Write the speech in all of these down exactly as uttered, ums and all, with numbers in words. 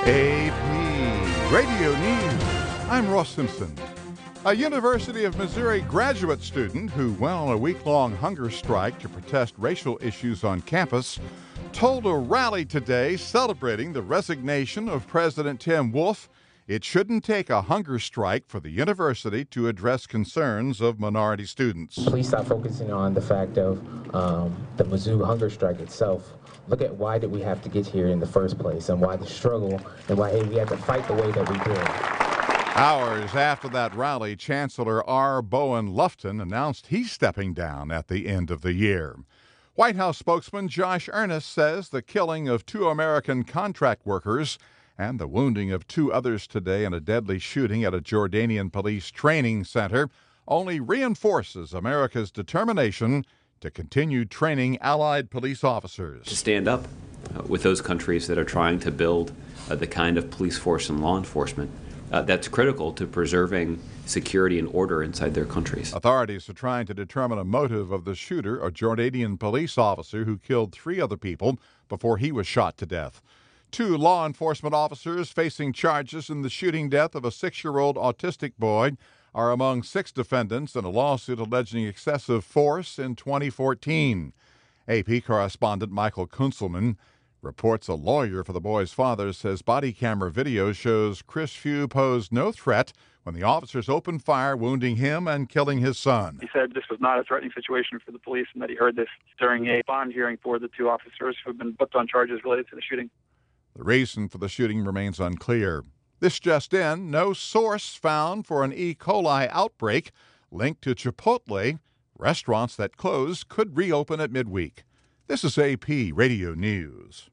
A P Radio News. I'm Ross Simpson. A University of Missouri graduate student who went on a week-long hunger strike to protest racial issues on campus told a rally today celebrating the resignation of President Tim Wolf. It shouldn't take a hunger strike for the university to address concerns of minority students. Please stop focusing on the fact of um, the Mizzou hunger strike itself. Look at why did we have to get here in the first place, and why the struggle, and why hey, we had to fight the way that we did. Hours after that rally, Chancellor R. Bowen Lufton announced he's stepping down at the end of the year. White House spokesman Josh Earnest says the killing of two American contract workers and the wounding of two others today in a deadly shooting at a Jordanian police training center only reinforces America's determination to continue training allied police officers. To stand up uh, with those countries that are trying to build uh, the kind of police force and law enforcement Uh, that's critical to preserving security and order inside their countries. Authorities are trying to determine a motive of the shooter, a Jordanian police officer who killed three other people before he was shot to death. Two law enforcement officers facing charges in the shooting death of a six-year-old autistic boy are among six defendants in a lawsuit alleging excessive force in twenty fourteen. A P correspondent Michael Kunzelman reports a lawyer for the boy's father says body camera video shows Chris Few posed no threat when the officers opened fire, wounding him and killing his son. He said this was not a threatening situation for the police and that he heard this during a bond hearing for the two officers who have been booked on charges related to the shooting. The reason for the shooting remains unclear. This just in, no source found for an E. coli outbreak linked to Chipotle. Restaurants that closed could reopen at midweek. This is A P Radio News.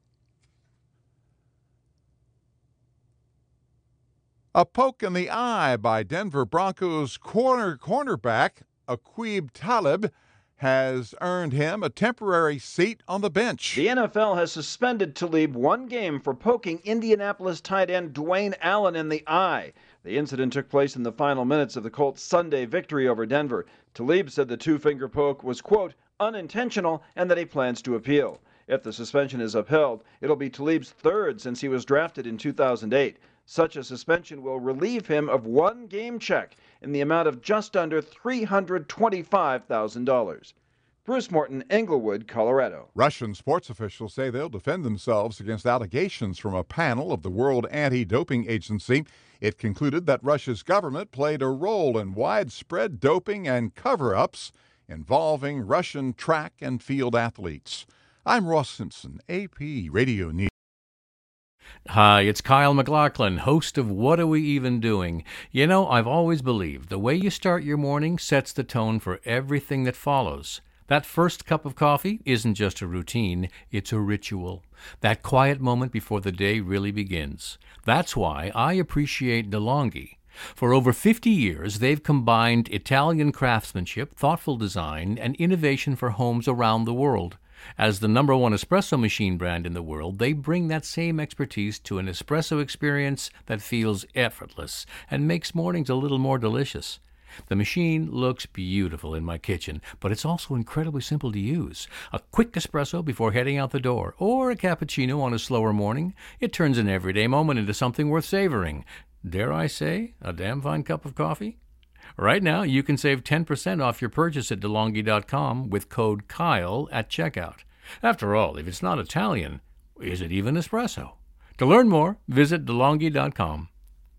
A poke in the eye by Denver Broncos corner cornerback Aqib Talib has earned him a temporary seat on the bench. The N F L has suspended Talib one game for poking Indianapolis tight end Dwayne Allen in the eye. The incident took place in the final minutes of the Colts' Sunday victory over Denver. Talib said the two-finger poke was, quote, unintentional, and that he plans to appeal. If the suspension is upheld, it'll be Talib's third since he was drafted in two thousand eight. Such a suspension will relieve him of one game check in the amount of just under three hundred twenty-five thousand dollars. Bruce Morton, Englewood, Colorado. Russian sports officials say they'll defend themselves against allegations from a panel of the World Anti-Doping Agency. It concluded that Russia's government played a role in widespread doping and cover-ups involving Russian track and field athletes. I'm Ross Simpson, A P Radio News. Hi, it's Kyle McLaughlin, host of What Are We Even Doing? You know, I've always believed the way you start your morning sets the tone for everything that follows. That first cup of coffee isn't just a routine, it's a ritual. That quiet moment before the day really begins. That's why I appreciate DeLonghi. For over fifty years, they've combined Italian craftsmanship, thoughtful design, and innovation for homes around the world. As the number one espresso machine brand in the world, they bring that same expertise to an espresso experience that feels effortless and makes mornings a little more delicious. The machine looks beautiful in my kitchen, but it's also incredibly simple to use. A quick espresso before heading out the door, or a cappuccino on a slower morning. It turns an everyday moment into something worth savoring. Dare I say, a damn fine cup of coffee? Right now, you can save ten percent off your purchase at DeLonghi dot com with code Kyle at checkout. After all, if it's not Italian, is it even espresso? To learn more, visit DeLonghi dot com.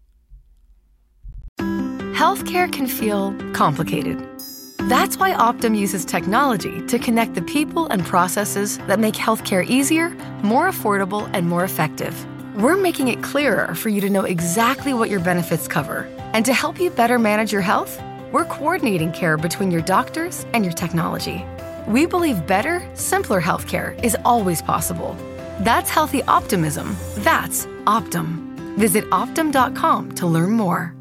Healthcare can feel complicated. That's why Optum uses technology to connect the people and processes that make healthcare easier, more affordable, and more effective. We're making it clearer for you to know exactly what your benefits cover. And to help you better manage your health, we're coordinating care between your doctors and your technology. We believe better, simpler healthcare is always possible. That's healthy optimism. That's Optum. Visit Optum dot com to learn more.